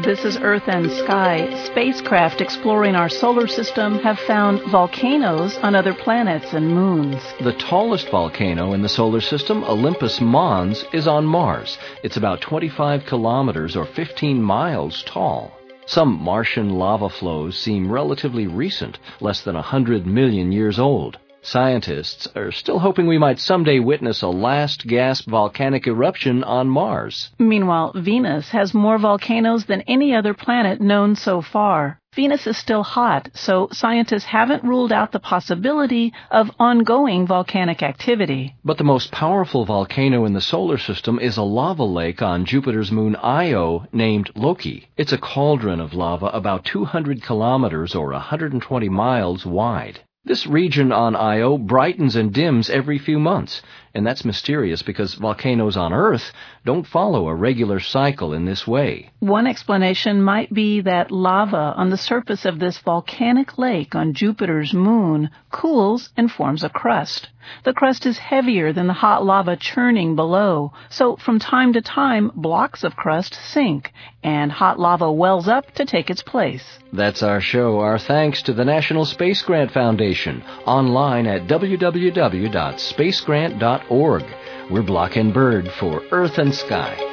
This is Earth and Sky. Spacecraft exploring our solar system have found volcanoes on other planets and moons. The tallest volcano in the solar system, Olympus Mons, is on Mars. It's about 25 kilometers or 15 miles tall. Some Martian lava flows seem relatively recent, less than 100 million years old. Scientists are still hoping we might someday witness a last gasp volcanic eruption on Mars. Meanwhile, Venus has more volcanoes than any other planet known so far. Venus is still hot, so scientists haven't ruled out the possibility of ongoing volcanic activity. But the most powerful volcano in the solar system is a lava lake on Jupiter's moon Io named Loki. It's a cauldron of lava about 200 kilometers or 120 miles wide. This region on Io brightens and dims every few months, and that's mysterious because volcanoes on Earth don't follow a regular cycle in this way. One explanation might be that lava on the surface of this volcanic lake on Jupiter's moon cools and forms a crust. The crust is heavier than the hot lava churning below, so from time to time blocks of crust sink, and hot lava wells up to take its place. That's our show. Our thanks to the National Space Grant Foundation, online at www.spacegrant.org. We're Block and Bird for Earth and Sky.